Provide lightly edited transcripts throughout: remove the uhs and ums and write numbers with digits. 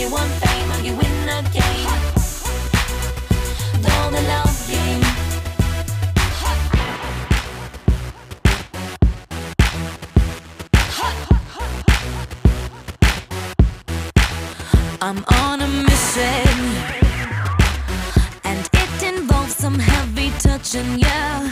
you want fame or you win the game. Know the love game. I'm on a mission, and it involves some heavy touching, yeah.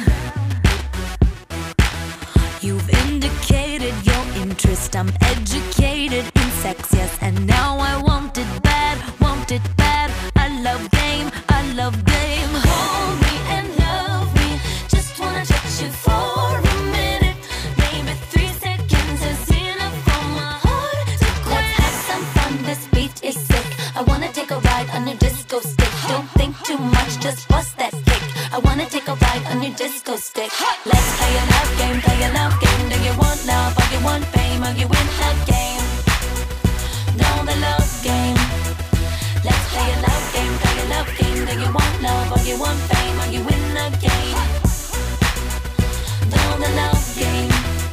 You've indicated your interest, I'm educated in sex, yes. And now I want it bad, want it bad. I love game, I love game. Hold me and love me, just wanna touch you for a minute. Maybe 3 seconds is enough for my heart to quit. Let's have some fun, this beat is sick. I wanna take a ride on your disco stick. Don't think too much, just bust that kick. I wanna take a ride on your disco stick. Let's play a love game, play a love game. Do you want love or you want fame or you win the game? Know the love game. Let's play a love game, play a love game. Do you want love or you want fame or you win the game? Know the love game.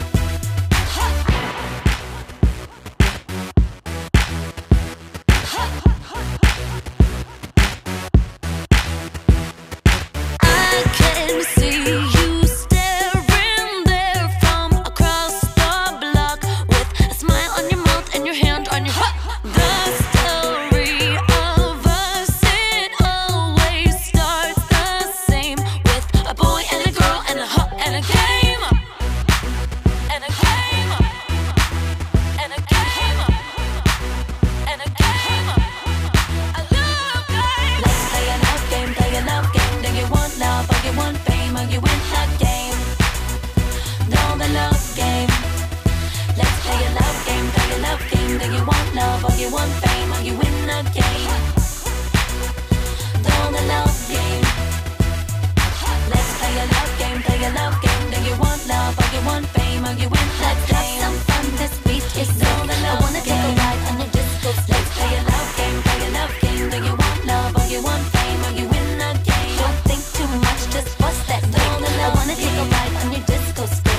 I can see you staring there from across the block with a smile on your mouth and your hand on your heart. The story of us, it always starts the same, with a boy and a girl and a hut and a game. And a game. And a game. And a game. A love game. Let's play a love game, play a love game. Do you want love or you want fame or you win the game? Know the love game. Let's play a love game, play a love game. Do you want love or you want fame or you win the game? Know the love game. Let's play a love game, play a love game. Do you want love or you want fame or you win the game? Let's have some fun, this beat is so the love. I wanna take a ride on your disco. Let's play a love game, play a love game. Do you want love or you want fame or you win the game? Don't think too much, just bust that kick. I wanna take a ride on your disco stick.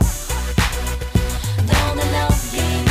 Know the love game.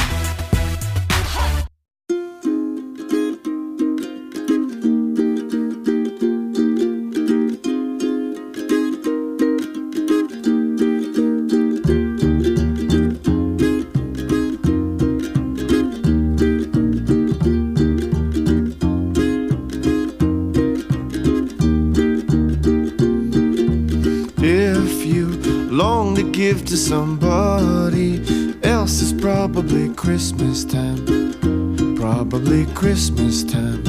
If you long to give to somebody else, it's probably Christmas time. Probably Christmas time.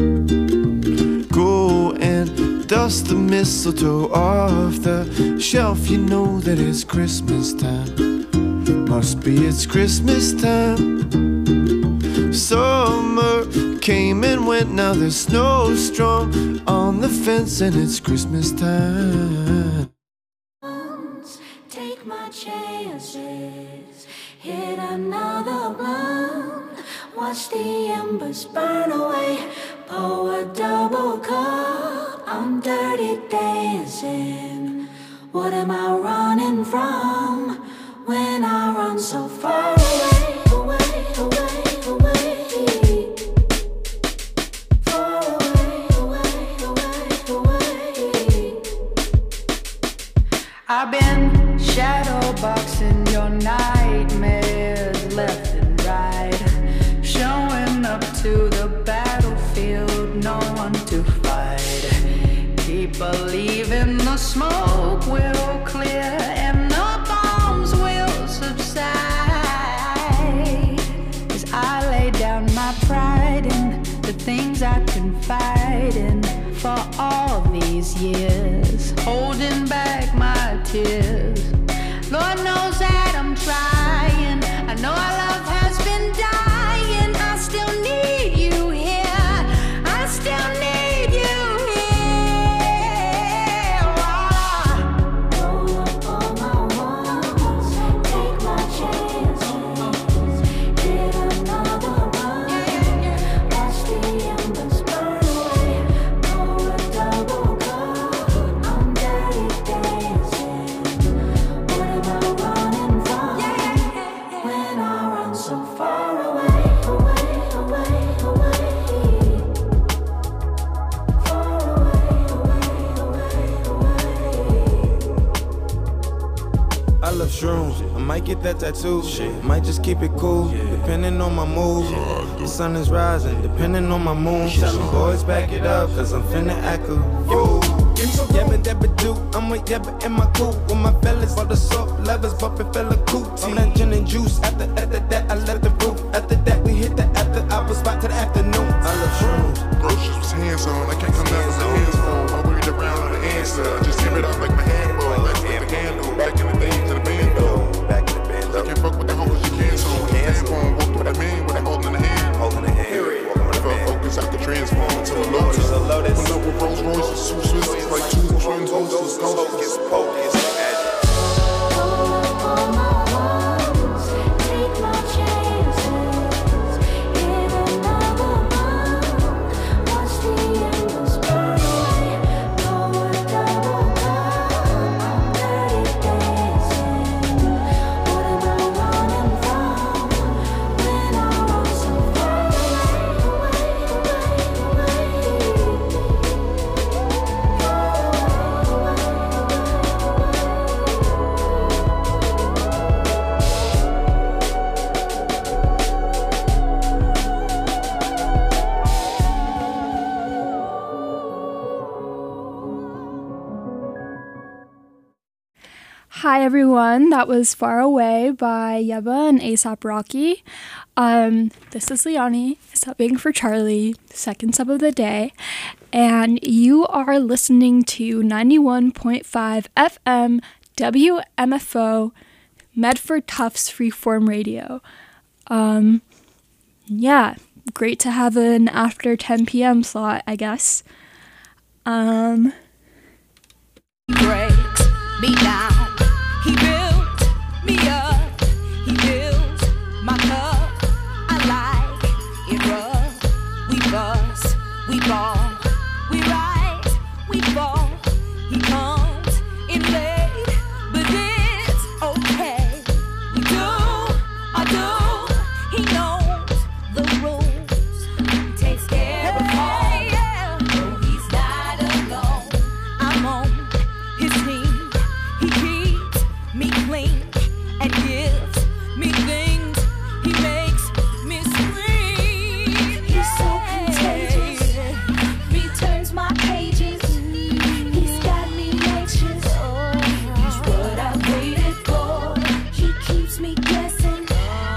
Go and dust the mistletoe off the shelf. You know that it's Christmas time. Must be it's Christmas time. Summer came and went, now there's snowstorm on the fence, and it's Christmas time. Take my chances, hit another blunt, watch the embers burn away, pour a double cup. I'm dirty dancing. What am I running from when I run so far away, away, away, away? Far away, away, away, away. I've been shadowboxing your nightmares left and right, showing up to the battlefield, no one to fight. Keep believing the smoke will clear and the bombs will subside, as I lay down my pride in the things I confide in for all these years, holding back my tears. Lord knows that I'm trying. I know our love has been dying. I still need you here. I still need you here. Roll up all my walls, take my chances, hit another one, watch the embers burn away, pour a double cup. I'm dirty dancing. What am I running from when I run Might get that tattoo, might just keep it cool, depending on my mood. The sun is rising, depending on my moon. Tell them boys back it up, cause I'm finna act a fool. Yabba dabba do, I'm a yabba in my coupe with my fellas. All the soft lovers bumpin' fella cootie. I'm that gin and juice, after that I left the roof. After that we hit the after hours spot to the afternoon. I love shrooms. Groceries was hands on, I can't come down with the hands on. I worried around on the answer, just tear it up like my handball. Let's get the handle, back in the day to the band though. Back in the band though. You can't fuck with the hoes, you can't so. Tampon, walk with a man with a hold in the hand. Holding the hand. Focus, I can transform into a lotus. Pull up with Rolls Royces, two Swiss, like two twins, hostess, Focus, focus, magic. Take my chances in another month. Watch the embers burn away. Go a double cup. I'm dirty dancing. What am I running from when I run so far away? Hi everyone, that was Far Away by Yebba and A$AP Rocky. This is Leonie, subbing for Charlie, second sub of the day, and you are listening to 91.5 FM WMFO Medford Tufts Freeform Radio. Yeah, great to have an after 10 p.m. slot, I guess. Breaks me down. He built me up. He fills my cup. I like it rough. We bust, we ball, we rise, we fall. He comes in late, but it's okay. We do, I do. He knows the rules. He takes care of all. No, he's not alone. I'm on his team. He keeps me clean and gives me things. He makes me scream. He's so contagious. He turns my pages. He's got me anxious. He's what I waited for. He keeps me guessing.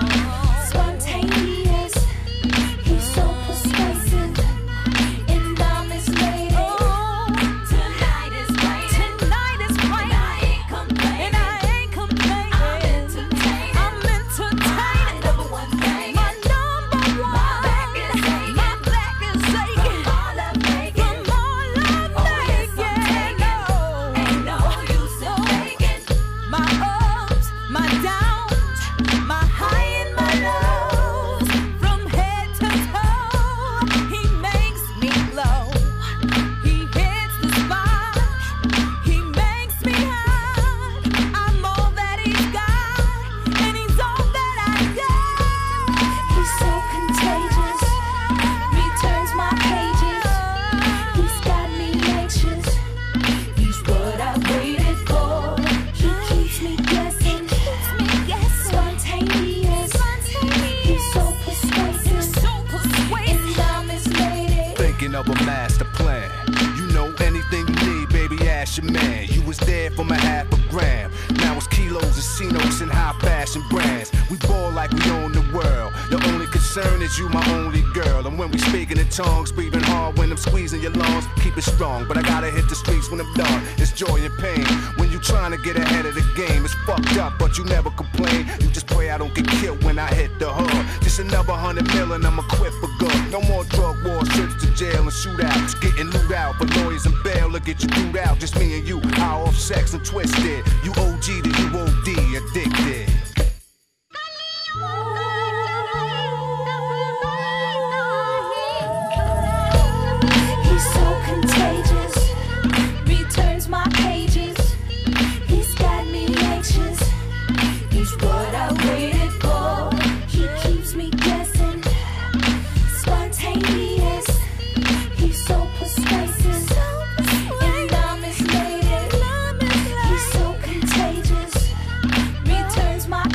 Spontaneous. He's so persuasive. And I'm his lady. Tonight is right. Tonight is right. And I ain't complaining. I'm entertaining. My number one thing. My number one. My back is aching. My back is aching. From all I'm making. From all I'm Oh, yes, I'm making. taking. Ain't no use in faking. My ups, my downs, my high and my lows, from head to toe, he makes me glow. He hits the spot, he makes me hot. I'm all that he's got, and he's all that I got. He's so contagious. He turns my pages. He's got me anxious. He's what I waited for. He keeps me guessing. Spontaneous. He's so persuasive. And I'm his lady. Thinking of a master plan. You know anything you need, baby, ask your man. You was there for my half a gram. Now it's kilos and C-notes and high fashion brands. We ball like we own the world. Your only concern is you, my only girl. And when we speaking in tongues, breathing hard when I'm squeezing your lungs. Keep it strong, but I gotta hit the streets when I'm done. It's joy and pain. When you trying to get ahead of the game, it's fucked up, but you never complain. You just pray I don't get killed when I hit the hood. Just another 100 million, I'ma quit for good. No more drug wars, trips to jail and shootouts. Getting loot out for lawyers and bail to get you through out. Just me and you, high off sex and twisted. You OG to you OD, addicted. He's so contagious. He turns my pages. He's got me anxious. He's what I waited for. He keeps me guessing. Spontaneous. He's so persuasive. And I'm his lady. He's so contagious. He turns my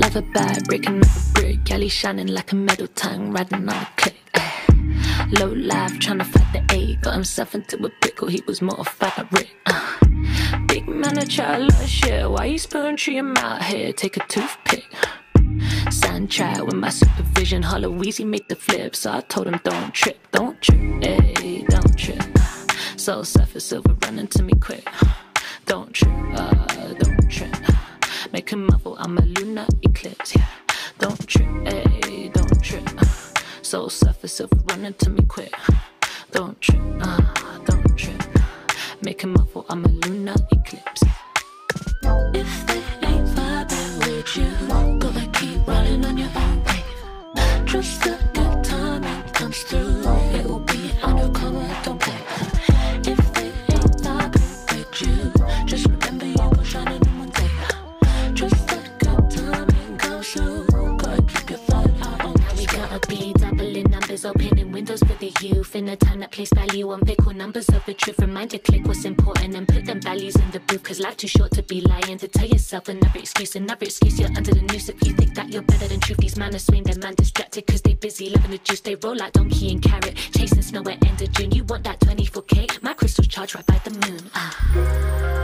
love a bad, breaking up a brick. Galley shining like a metal tongue, riding on a click. Low life, trying to fight the ache. Got himself into a pickle, he was mortified at Rick. Big man, I try a lot of shit. Why you spilling tree him out here? Take a toothpick. Sand try with my supervision. Hollow Weezy make the flip, so I told him don't trip, ayy, don't trip. Soul surface silver running to me quick. Don't trip, don't trip. Make a muffle, I'm a lunar eclipse, yeah. Don't trip, ayy, don't trip. Soul surface silver running to me quick. Don't trip, don't trip. Make a muffle, I'm a lunar eclipse. If they ain't vibing with you, go and keep running on your own wave. Just a good timing comes through. It will be undercover, don't play. If they ain't vibing with you, just remember you were shining in one day. Just a good timing comes through. Gotta keep your foot out on. We gotta be doubling numbers, opening windows for the youth. In a time that place value on fickle numbers of the truth. Remind to click what's important and put them values in the booth. Cause life too short to be lying. To tell yourself another excuse you're under the noose. If you think that you're better than truth, these man are swing, their man distracted. Cause they busy loving the juice, they roll like donkey and carrot. Chasing snow at end of June, you want that 24K? My crystal's charged right by the moon.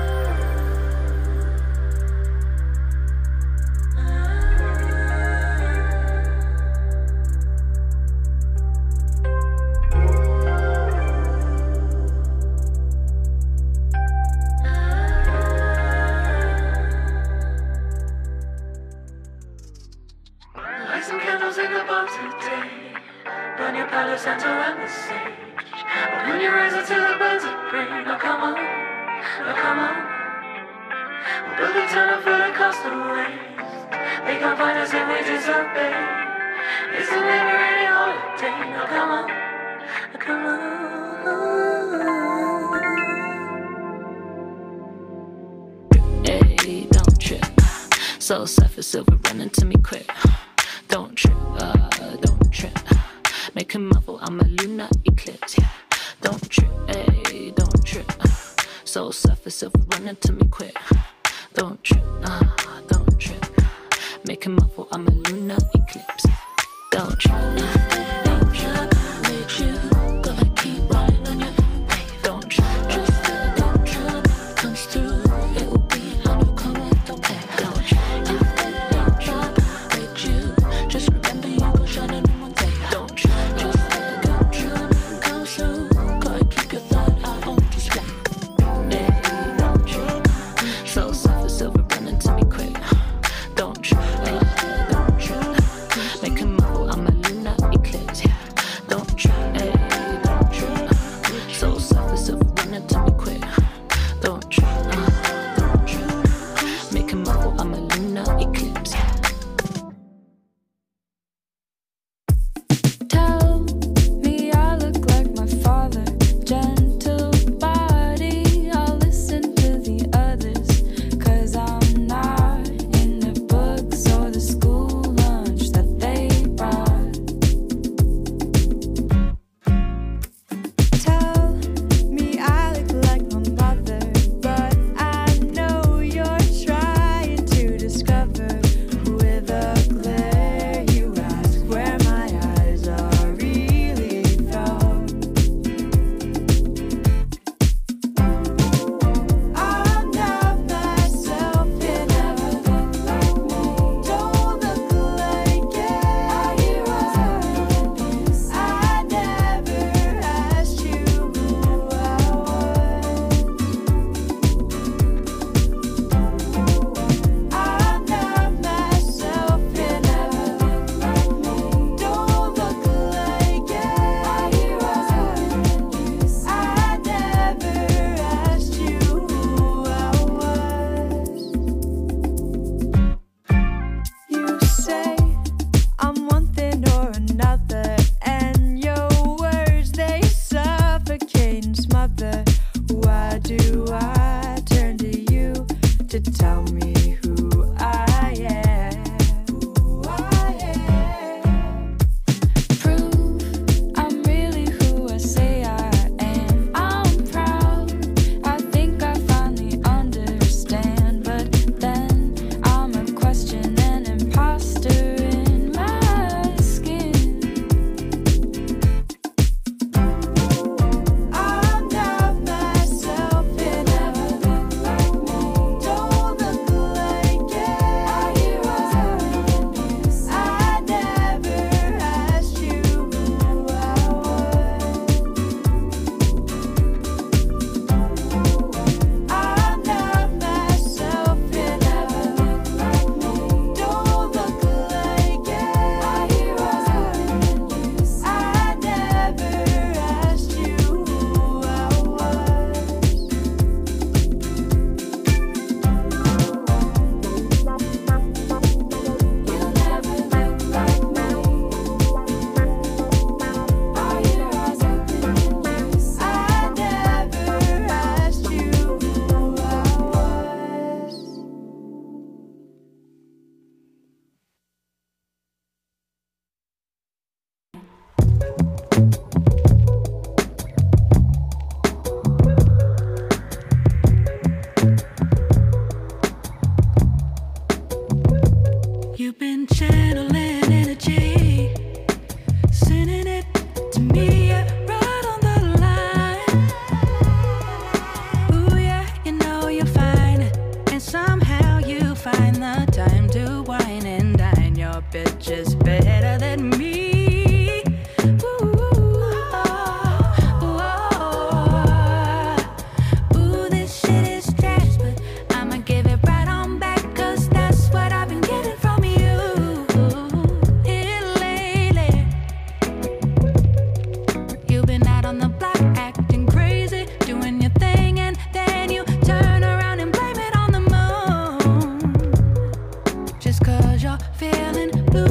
Light some candles in the bar today. Burn your palace and around the sage. Open your eyes until the birds of prey. Now come on, now come on. We'll build a tunnel for the castaways. They can't find us if we disobey. It's a never-ending holiday. Now come on, now come on. Hey, don't trip. Soul surface silver running to me quick. Don't trip, don't trip. Make a muffle, I'm a lunar eclipse, yeah. Don't trip, ayy, don't trip. Soul surface silver running to me quick. Don't trip, don't trip. Make a muffle, I'm a lunar eclipse. Don't trip, don't trip. With you, gotta keep rolling on your wave. Don't trip, don't trip. Comes through, it will be undercover, don't play. Don't trip. Just remember you go shining in one day. Don't trip, just let the good trip come through. Gotta keep your thought out on display. Hey, don't trip. Soul surface silver running to me quick. Don't trip, don't trip. Make a muffle, I'm a lunar eclipse, yeah. Don't trip, hey, don't trip. Soul surface silver running to me quick. Don't trip, don't trip. Make a muffle, I'm a lunar eclipse, yeah. Tell me I look like my father, gentle body. I'll listen to the others, cause I'm not in the books or the school lunch that they brought. Tell me I look like my mother, but I know you're trying to discover. With a glare you ask where my eyes are really from. I'm not myself, you never look like me. Don't look like it. I never asked you who I was. I'm not myself, you never look like me. Don't look like it. I never asked you who I was. You say I'm one thing or another, and your words they suffocate and smother. Why do I turn to you to tell me who I am? Who I am. Prove I'm really who I say I am. I'm proud. I think I finally understand, but then I'm a question and imposter. bitches better than me. Ooh, this shit is trash, but I'ma give it right on back, 'cause that's what I've been getting from you here lately. You've been out on the block acting crazy, doing your thing, and then you turn around and blame it on the moon, just 'cause you're feeling blue.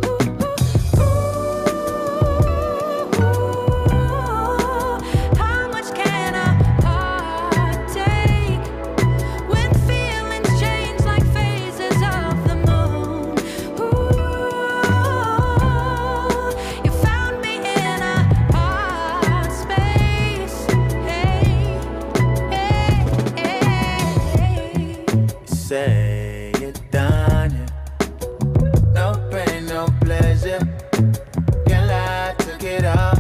How much can a heart take when feelings change like phases of the moon? Ooh, you found me in a hard space. Hey, hey, hey. Say you done it. No pain, no pleasure. Girl, I took it all.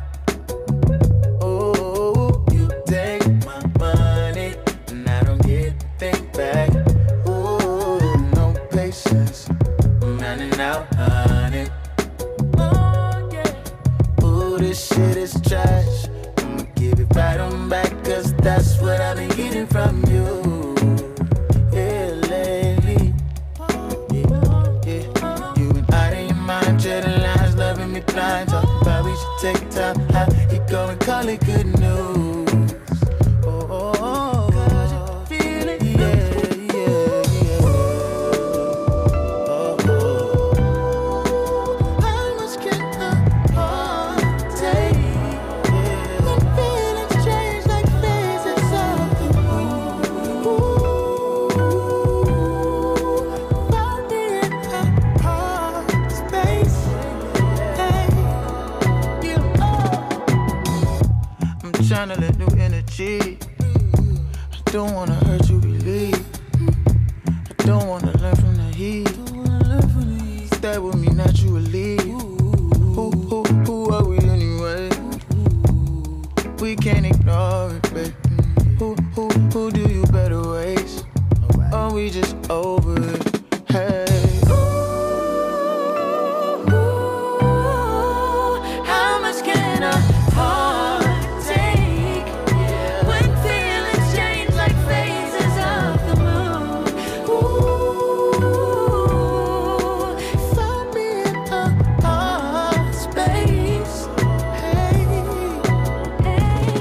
Ooh, you take my money and I don't get a thing back. Ooh, no patience. I'm running out, honey. Oh, yeah. Ooh, this shit is trash. I'ma give it right on back, 'cause that's what I've been getting from you. Yeah, lately. Yeah. You been out of your mind, treading lines, loving me blind. Talking about we should take time. How you go and call it good news? Oh, oh, oh. 'Cause you feel it. Yeah, yeah, yeah. Oh, oh. How much can a heart take when feelings change like phases of the moon? Found me in a hard space. Hey, you I'm tryna let new energy. I don't wanna hurt you, believe. I don't wanna learn from the heat. Stay with me naturally. Who are we anyway? We can't ignore it, babe. Who do you better ways? Or we just over it? Hey. How much can a heart take when feelings change like phases of the moon? Ooh, found me in a hard space. Hey, hey,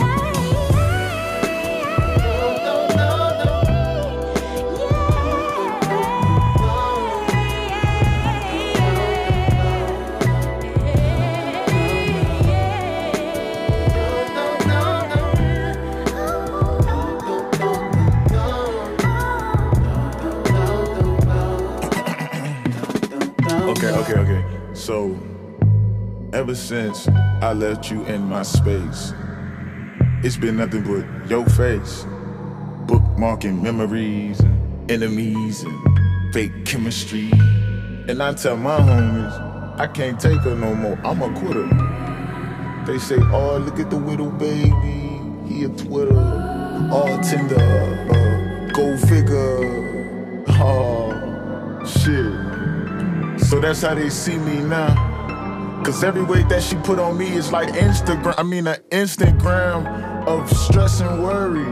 Okay. So, ever since I left you in my space, it's been nothing but your face. Bookmarking memories and enemies and fake chemistry. And I tell my homies, I can't take her no more, I'm a quitter. They say, oh, look at the widow baby, he a Twitter. All Tinder, go figure. Oh, shit. So that's how they see me now. 'Cause every weight that she put on me is like an Instagram of stress and worry.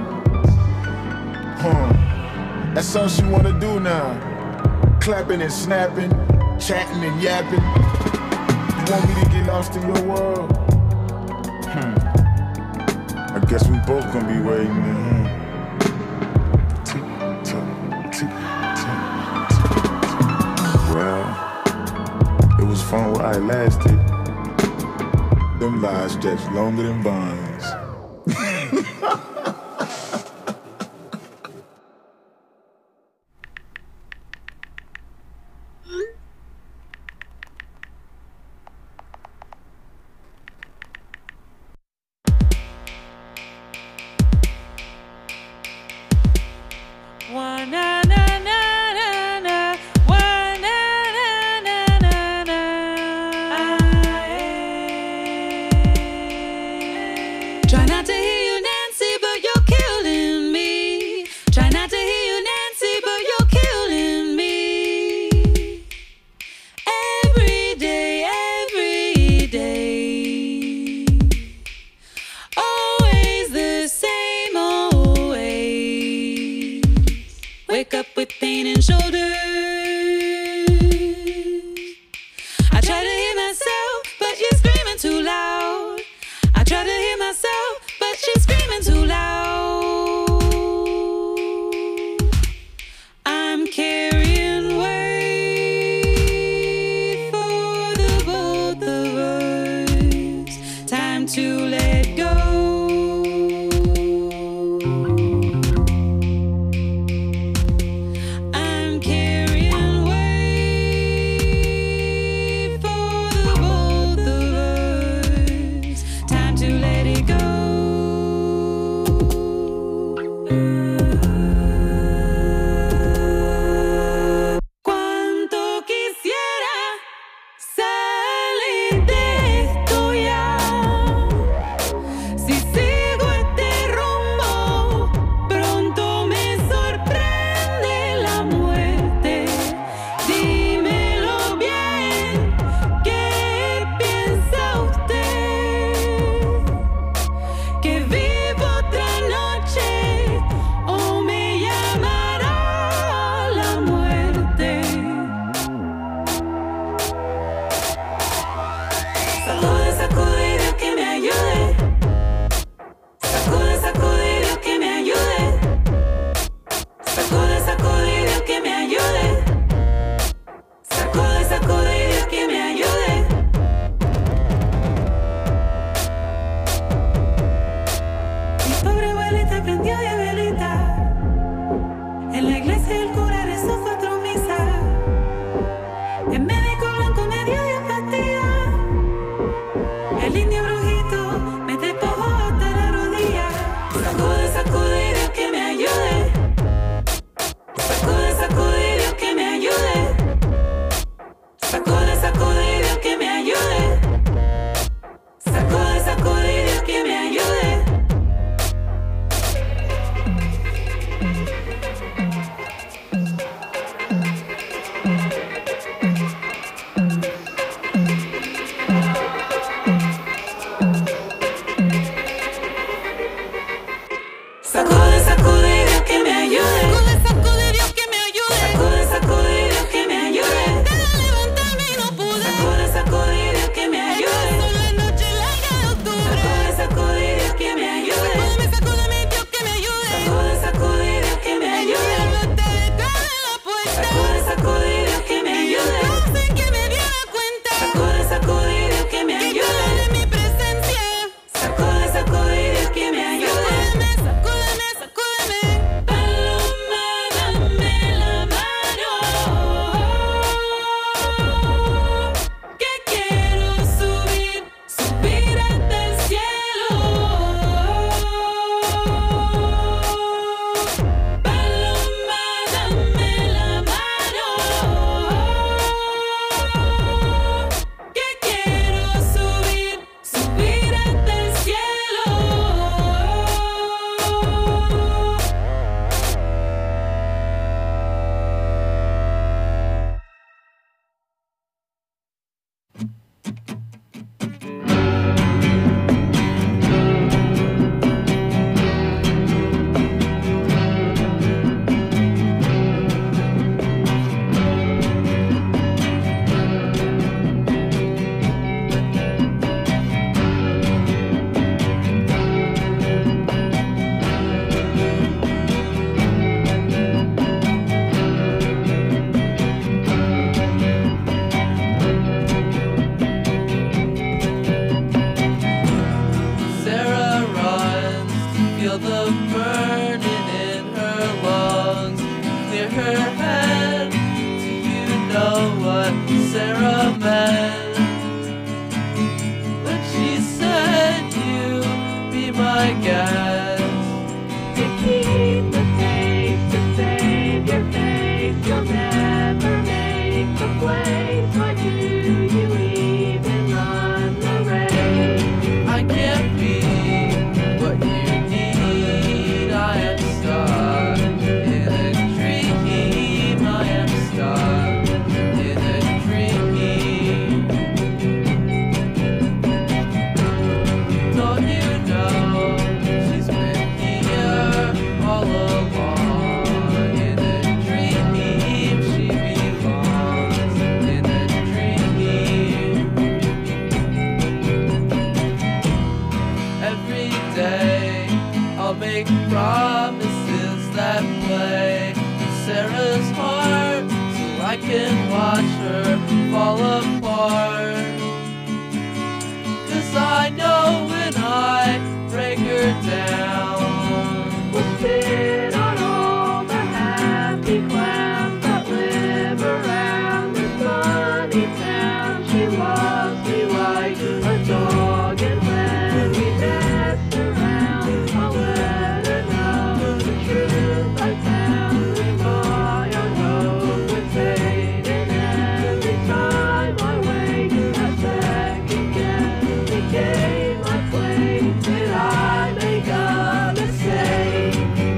That's all she wanna do now. Clapping and snapping, chatting and yapping. You want me to get lost in your world? I guess we both gonna be waiting. Well, it was fun while it lasted. Them lies stretch longer than bonds. Try not to hear you, Nancy, but you're killing me. Try not to hear you, Nancy, but you're killing me. wake up with pain in shoulders. I try to hear myself, but you're screaming too loud. I try to hear myself, but she's screaming too loud. I'm carrying weight for the both of us. Time to let go. I'm carrying can watch her fall apart. 'Cause I know when I break her down, we'll spit on all the happy clams that live around this funny town. She loves me like a dog, and when we mess around, I'll let her know the truth I found in my own hope and fate. And every time I wake, I second guess the game I played. Did I make a mistake?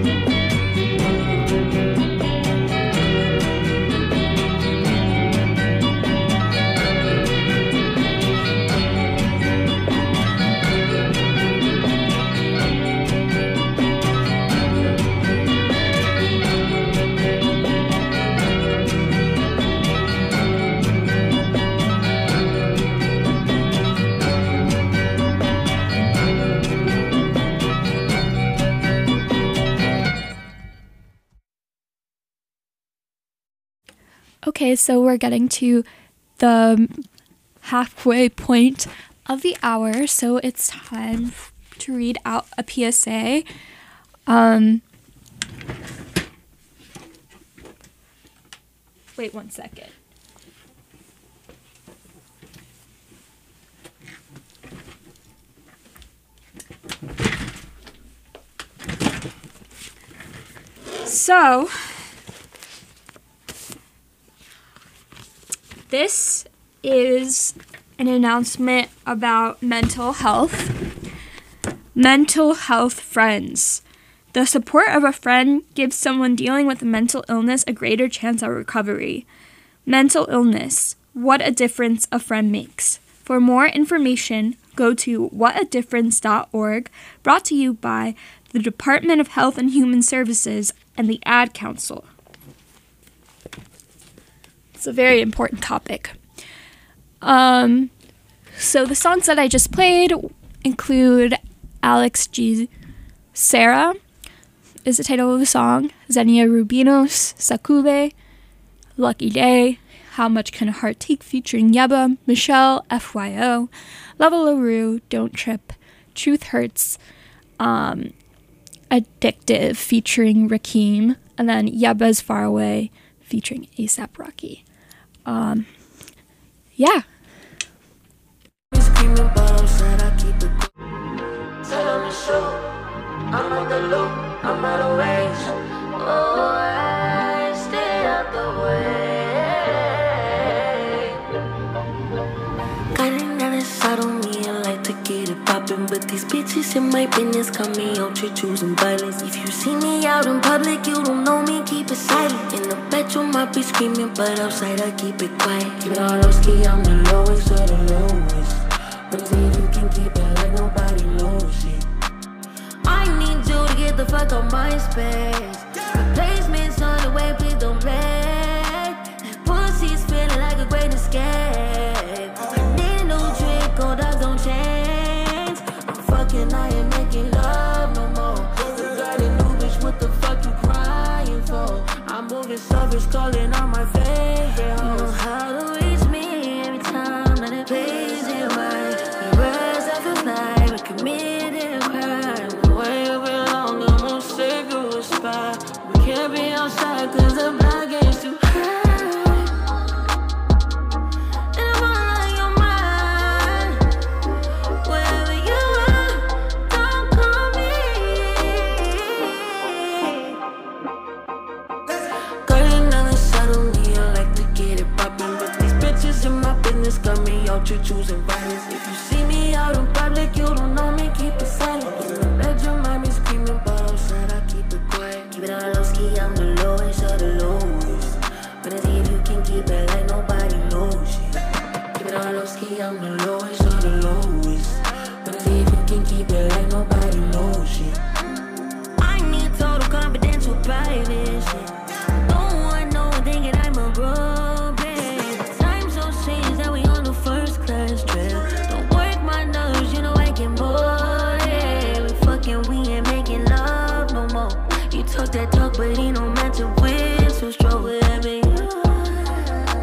Okay, so we're getting to the halfway point of the hour, so it's time to read out a PSA. Wait 1 second. So, this is an announcement about mental health. Mental health friends. The support of a friend gives someone dealing with a mental illness a greater chance of recovery. Mental illness. What a difference a friend makes. For more information, go to whatadifference.org, brought to you by the Department of Health and Human Services and the Ad Council. It's a very important topic. So the songs that I just played include Alex G. Sarah is the title of the song, Xenia Rubinos, Sakube, Lucky Day, How Much Can a Heart Take featuring Yeba, Michelle, FYO, Lava LaRue, Don't Trip, Truth Hurts, Addictive featuring Rakim, and then Yeba's Far Away featuring A$AP Rocky. Yeah. I'm on the loop, I'm out of range. Oh, I stay out the way. Got another side on me, I like to get it poppin', but these bitches in my business call me out here choosing violence. If you see me out in public, you don't know me, keep it silent. In the bedroom, I be screaming, but outside I keep it quiet. Keep it all low-key, I'm the lowest of the lowest. But see if you can keep it like nobody knows it. I need you to get the fuck on my space. Replacements on the way, please don't play. Pussy's feeling like a great escape. I need a new trick, old dogs don't change. I'm fucking, I ain't making love no more. You got a new bitch, what the fuck you crying for? I'm moving savage, calling on my favorite hoes. You know how to reach me every time that it plays it right. We rise up at night, we committed a crime. Where you belong, I'm gonna save you a spot. We can't be outside cause the block is too high. And I'm all on your mind. Wherever you are, don't call me. Got another side on me, I like to get it poppin', but these bitches in my business got me out here choosing violence. If you see me out in public, you don't know me, keep it silent. In the bedroom, I be screaming, but outside I keep it quiet. Keep it all low-key, I'm the lowest of the lowest. But I see if you can keep it like nobody knows it. Keep it all low-key, I'm the lowest of the lowest. But I see if you can keep it like nobody knows it. I need total confidential private shit. Don't want no one thinking I'm a robot. Time so strange that we on the first class trip. Don't work my nerves, you know I can board it. We fucking, we ain't making love no more. You talk that talk, but ain't no matching with. So strong wherever you are.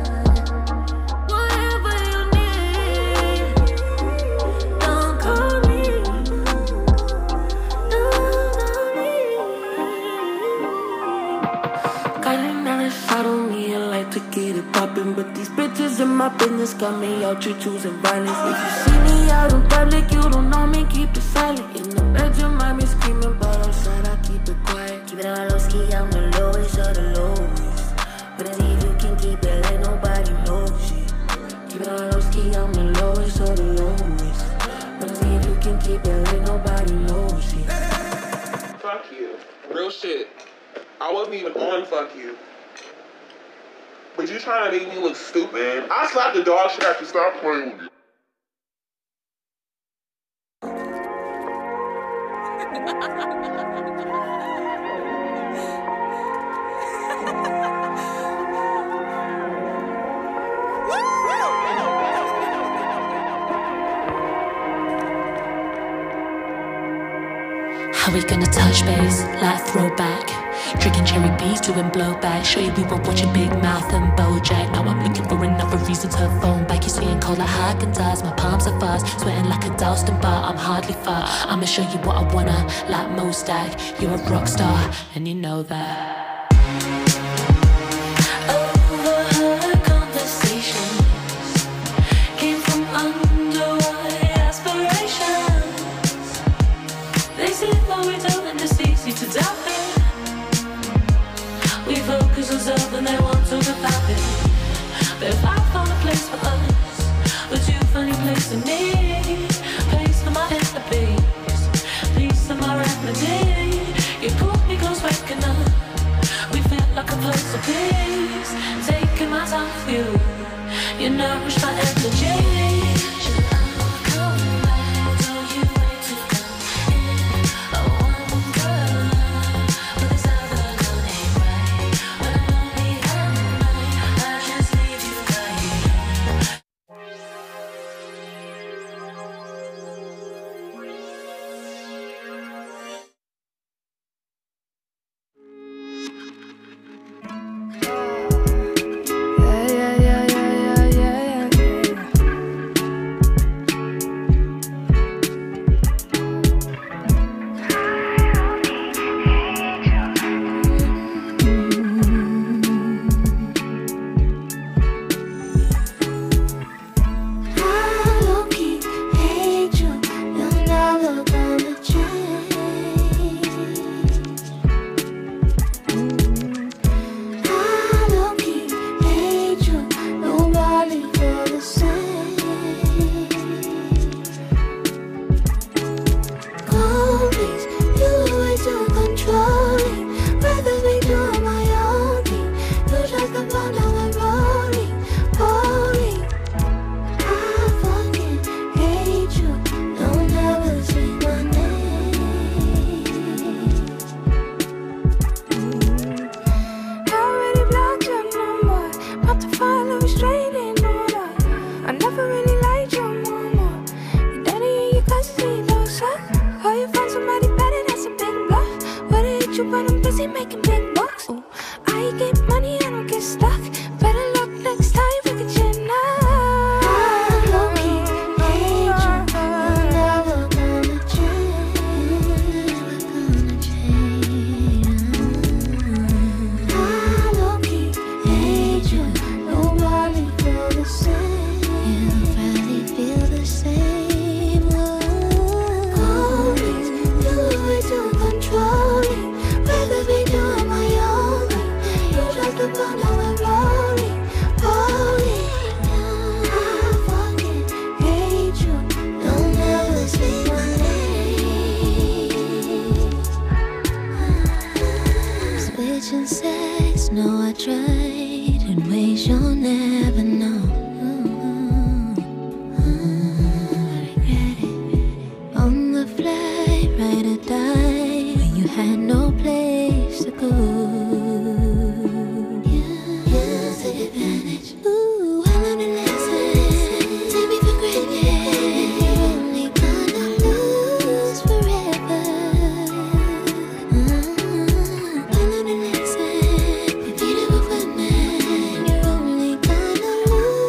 to get it poppin', but these bitches in my business got me out here choosing violence. If you see me out in public, you don't know me, keep it silent. In the bedroom, I be screaming, but outside I keep it quiet. Keep it on low ski, I'm the lowest of the lowest. But I see if you can keep it like nobody knows it. Keep it on low ski, I'm the lowest of the lowest. But I see if you can keep it like nobody knows it. Fuck you. Real shit. I wasn't even on fuck you. But you trying to make me look stupid? I slapped the dog shit after stop playing with you. How we gonna touch base, like throwback? Drinking cherry bees, doing blowback. Show you we were watching Big Mouth and BoJack. Now I'm looking for another reason to phone back. You're seeing cold like Haagen-Dazs. My palms are fast, sweating like a Dalston bar. I'm hardly far. I'ma show you what I wanna, like Mostag. You're a rock star, and you know that. Overheard conversations came from underwater aspirations. They see what we do and it's easy to doubt it. We focus on self and they want to talk about it. But if I found a place for us, would you find a place for me? Place for my inner peace, peace of my remedy. You pull me close, waking up. We feel like a place of peace. Taking my time with you, you nourish my energy. You're only gonna lose.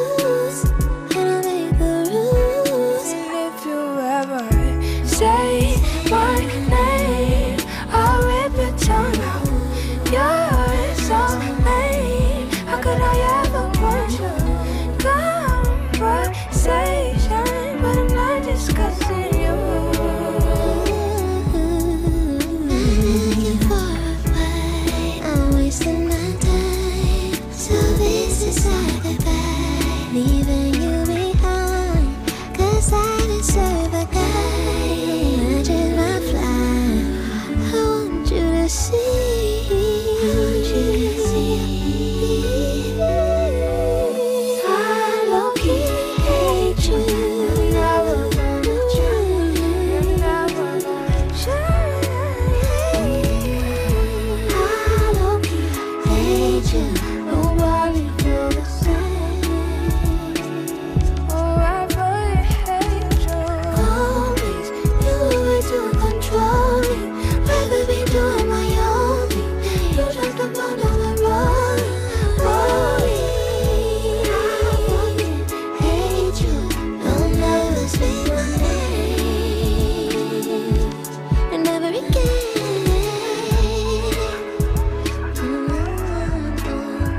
you. Nobody feel the same. Oh, I really hate you. Always, you were way too controlling. Rather be doing my own thing. You dropped the ball down the road. Rolling, I fucking hate you. Don't never speak my name. And never again.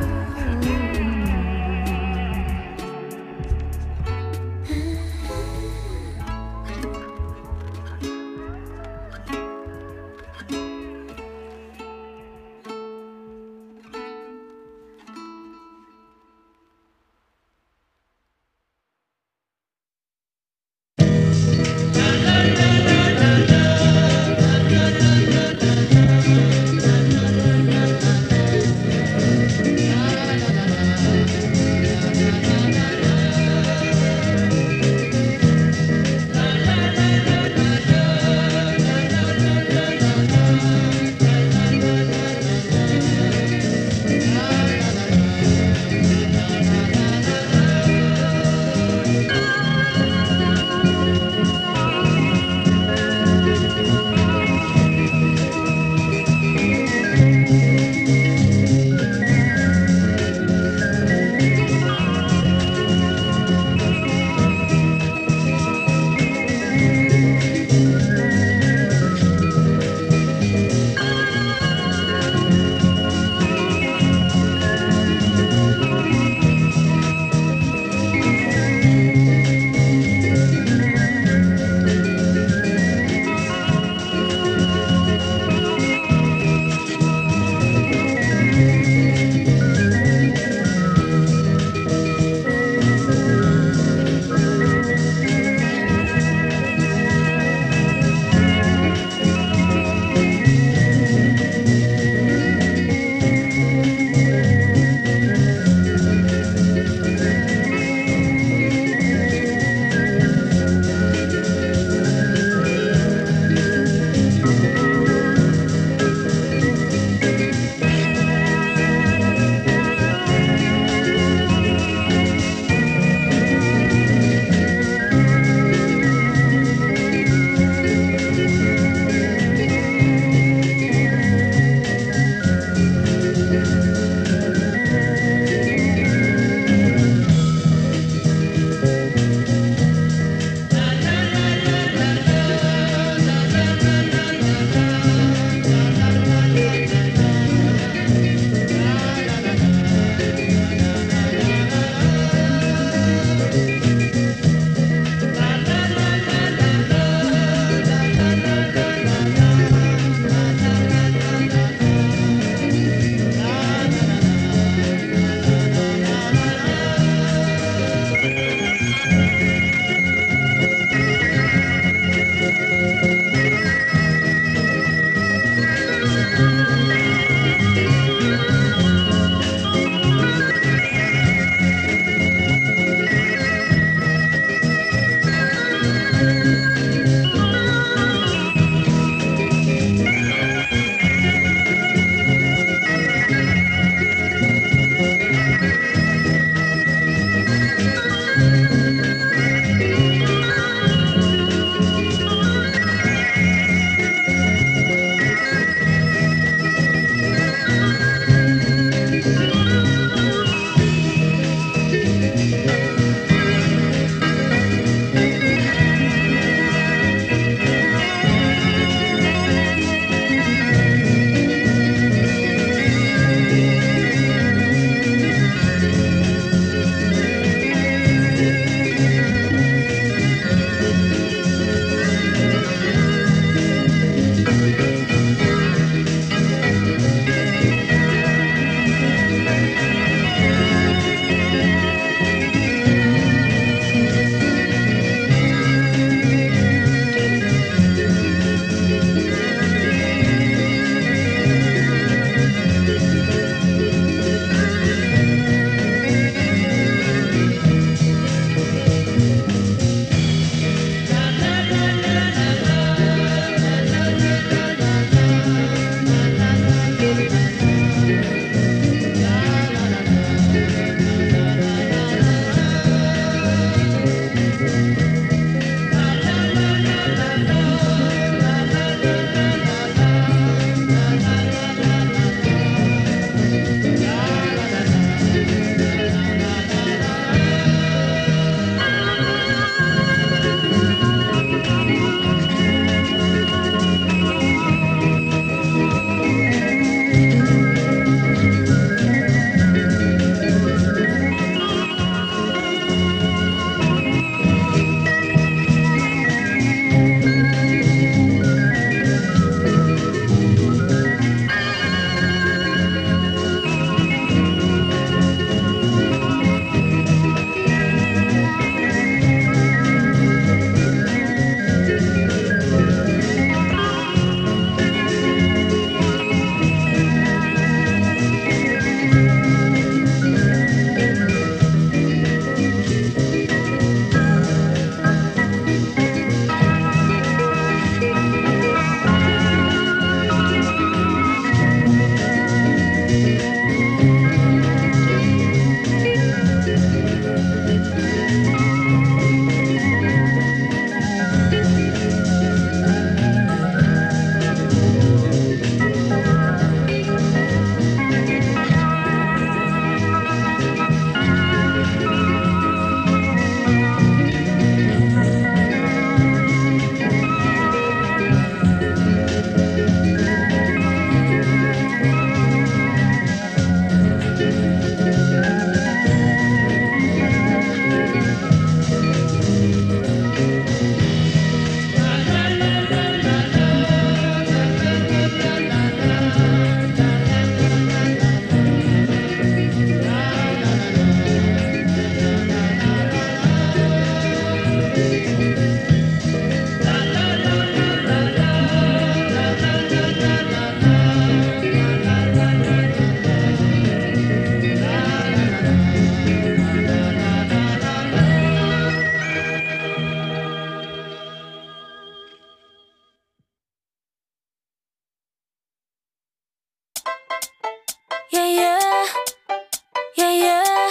Yeah, yeah. Yeah, yeah.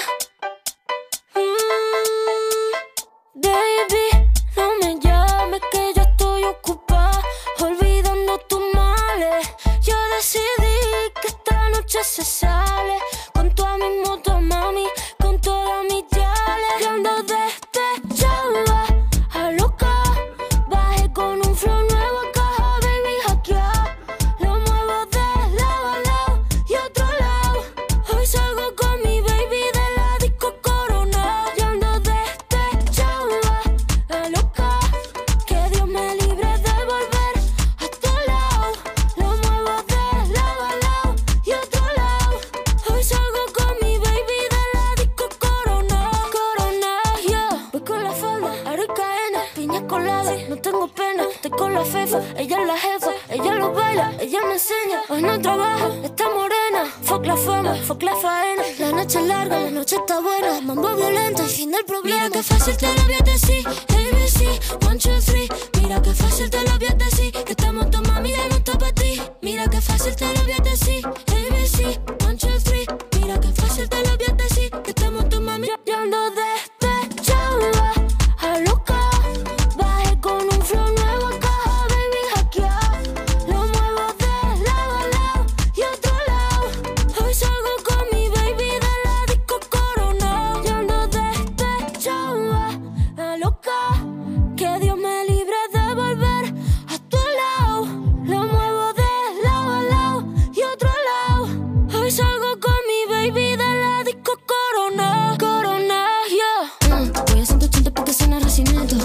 Baby, no me llames que ya estoy ocupada, olvidando tus males. Yo decidí que esta noche se sale con toda mi moto, mami, con todas mis yales. Yo ando despechada, a loca, bajé con un flow nuevo a caja, baby, hackear. Lo muevo de lado a lado y otro lado. Hoy salgo con mi baby de la disco Corona. Yo ando despechada, a loca, que Dios me libre de volver a tu lado. Lo muevo de lado a lado y otro lado. Hoy salgo con mi baby de la disco Corona. Corona, yeah. Voy con la falda, aricaena, piña colada, no tengo pena. Estoy con la fefa, ella es la jefa, ella lo baila, ella me enseña. Hoy no trabaja, está morena. Fuck la fama, fuck la faena. La noche es larga, la noche está buena. Mambo violento y fin del problema. Mira que fácil te lo voy a decir, ABC, 1, 2, 3. Mira que fácil te lo voy a decir, que estamos tu mami y no está para ti. Mira que fácil te lo voy a decir, ABC, 1, 2, 3. Mira que fácil te lo voy a decir, que estamos tu mami. Yo ando despechada, a loca, bajé con un flow nuevo a caja, baby, hackear. Lo muevo de lado a lado y otro lado. Hoy salgo con mi baby de la disco Corona. Yo ando despechada, a loca, que Dios me libre de volver a tu lado. Lo muevo de lado a lado y otro lado. Hoy salgo con mi baby de la disco Corona. Corona, yeah. Voy a 180 porque suena Recinito.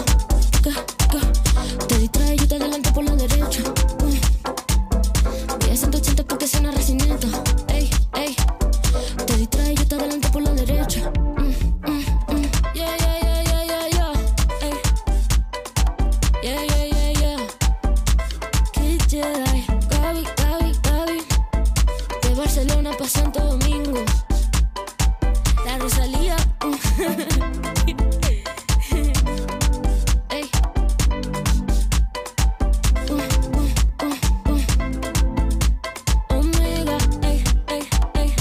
Te distrae, yo te adelanto por la derecha. Voy a 180 porque suena Recinito. Ey, ey. Te distrae, yo te adelanto por la derecha. Yeah, yeah, yeah, yeah, yeah, yeah. Ey. Yeah, yeah, yeah, yeah. Kid Jedi, Gaby, Gaby, Gaby. De Barcelona pa' Santo Domingo. La Rosalía. Ey. Omega, ey, ey, ey.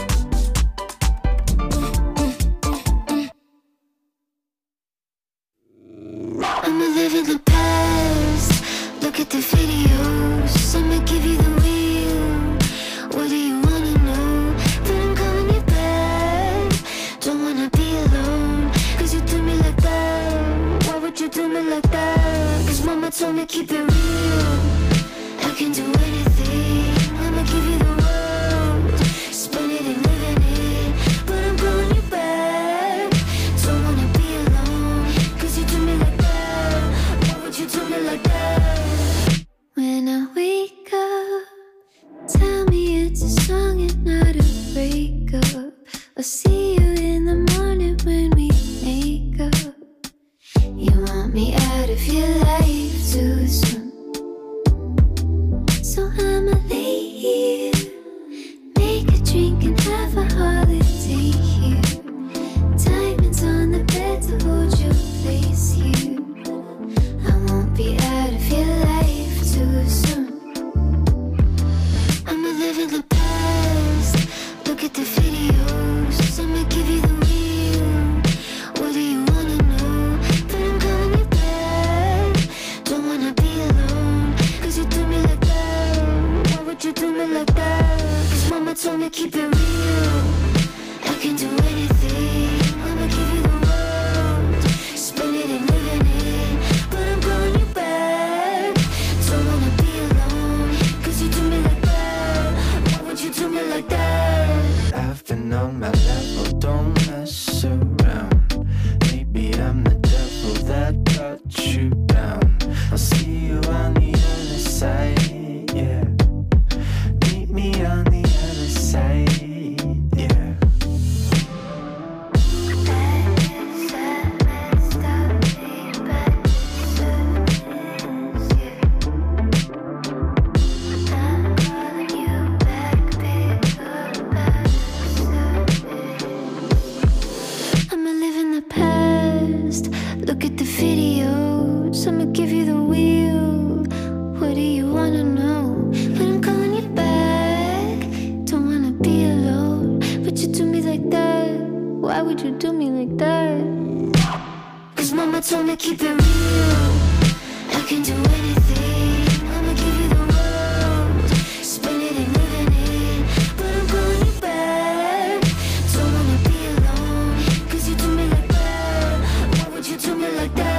I'ma live in the past. Look at the videos. I'ma give you the real. What do you wanna know? But I'm calling you back. Don't wanna be alone. Cause you do me like that. Why would you do me like that? Cause mama told me keep it real. I can do anything. I'ma give you the world. Spend it and live in it. But I'm calling you back. Don't wanna be alone. Cause you do me like that. Why would you do me like that? When I wake up, tell me it's a song and not a breakup. I'll see you in the morning when we make up. You want me out of your life too soon, so I'ma leave. Make a drink and have a holiday here. Diamonds on the bed to hold your place here. I won't be out of your life too soon. I'ma live in the past. Look at the videos. I'ma give you the real. What do you wanna know? But I'm calling you back. Don't wanna be alone. Cause you do me like that. Why would you do me like that? Cause mama told me keep it real. I can do anything. I'ma give you the world. Spend it and live in it. But I'm calling you back. Don't wanna be alone. Cause you do me like that. Why would you do me like that? I've been on my level, don't mess around. Maybe I'm the devil that brought you down. I'll see you on the other side, yeah. Meet me on the other side, yeah. would you do me like that? Cause mama told me keep it real. I can do anything. I'ma give you the world, spin it and live in it. But I'm calling you back. Don't wanna be alone. Cause you do me like that. Why would you do me like that?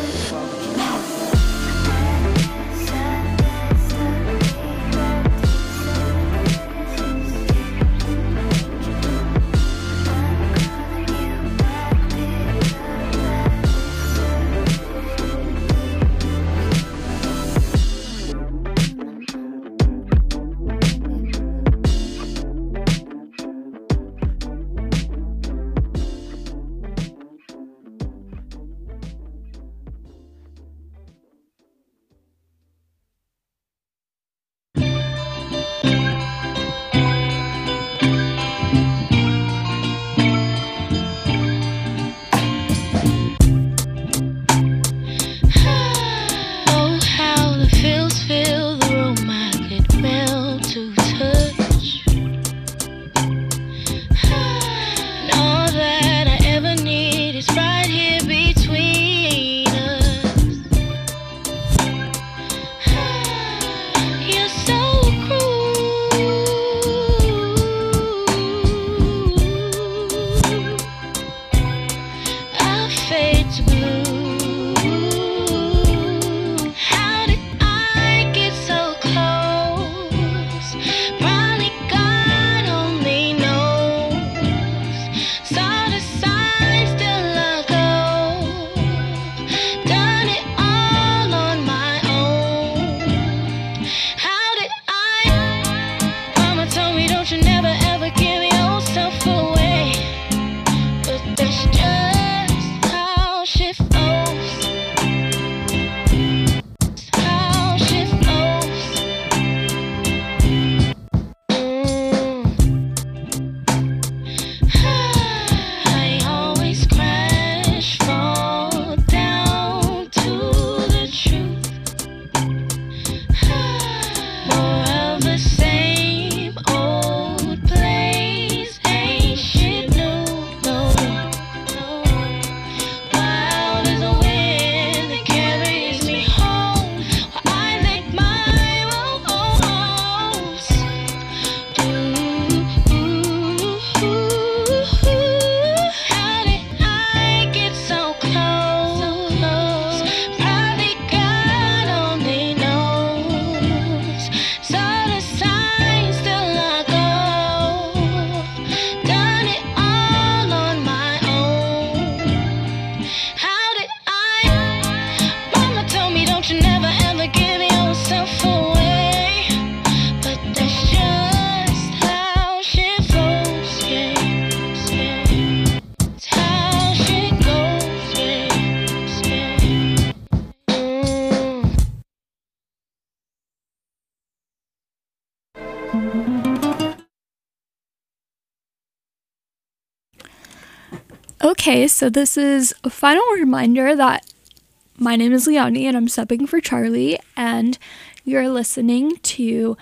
Okay, so this is a final reminder that my name is Leonie and I'm subbing for Charlie, and you're listening to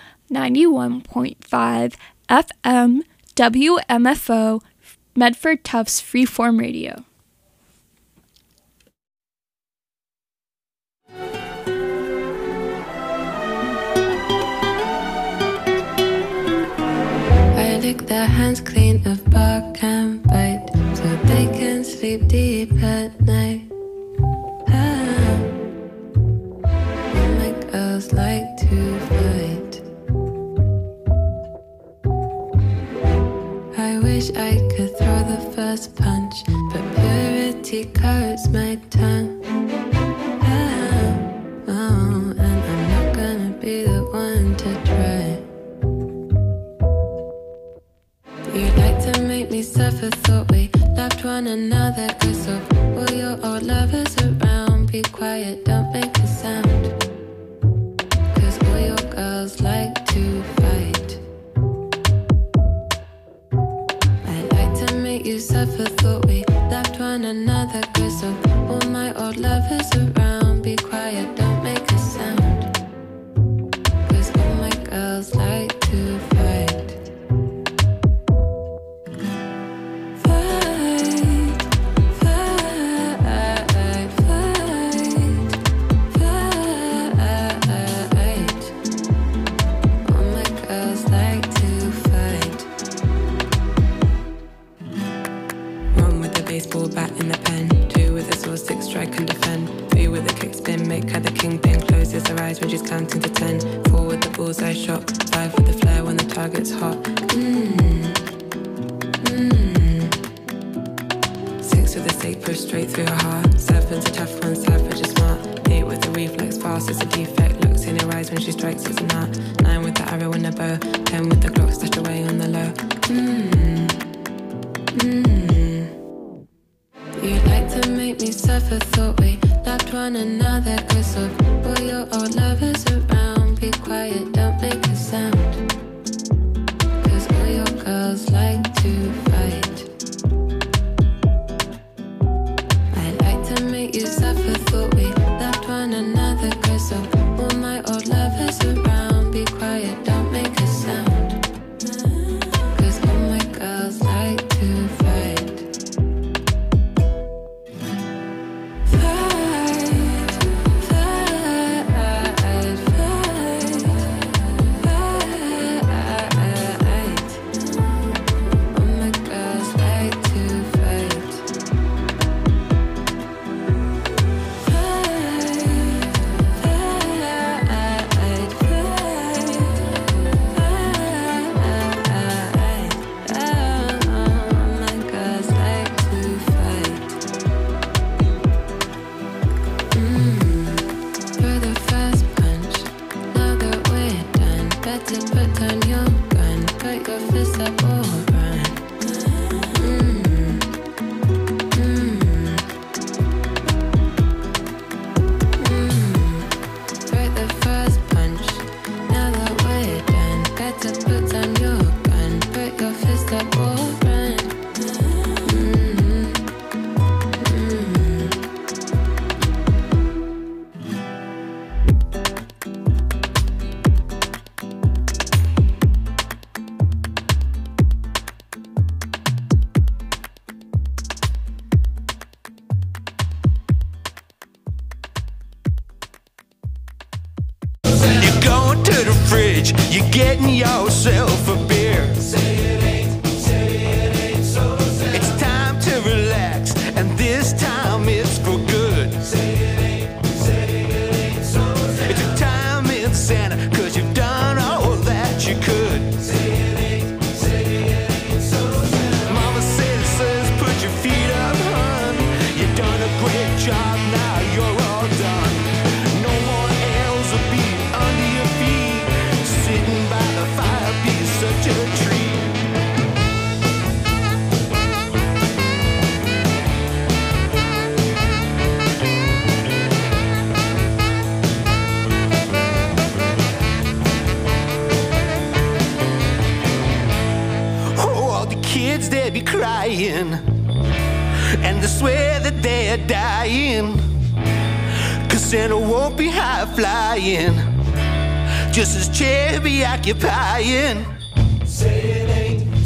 91.5 FM WMFO Medford Tufts Freeform Radio. I lick their hands clean of bark and bite, so they can sleep deep at night. All my girls like to fight. I wish I could throw the first punch, but purity coats my tongue. Oh, and I'm not gonna be the one to try. You like to make me suffer, thought we loved one another. Cause of all your old lovers around, be quiet, don't make a sound. Cause all your girls like to fight. I like to make you suffer, thought we loved one another. Cause of all my old lovers around, be quiet, don't make a sound. Cause all my girls like to fight. Fight. she's counting to 10. 4 with the bullseye shot, 5 with the flare when the target's hot. 6 with the stake pushed straight through her heart. 7's a tough one, savage is smart. 8 with the reflex, fast it's a defect. Looks in her eyes when she strikes, it's an art. 9 with the arrow and the bow. 10 with the Glock stashed away on the low. You like to make me suffer, thought we loved one another. Cause of all your old lovers around. Be quiet, don't make a sound. Cause all your girls like to fight. I like to make you suffer, thought we loved one another. Cause of all my old lovers around. Be quiet, don't make a sound. Cause all my girls like to fight. You're getting yourself a beer. Say it ain't so sad. It's time to relax, and this time it's for good. Say it ain't so sad. It's a time in Santa, cause you've done all that you could. Say it ain't so sad. Mama says, put your feet up, hun. You've done a great job, now you're all done. No more L's will be under your feet. Sitting by the fire, be such a treat. Oh, all the kids, they be crying, and they swear that they're dying. Cause Santa won't be high flying, just as chair be occupying. Say it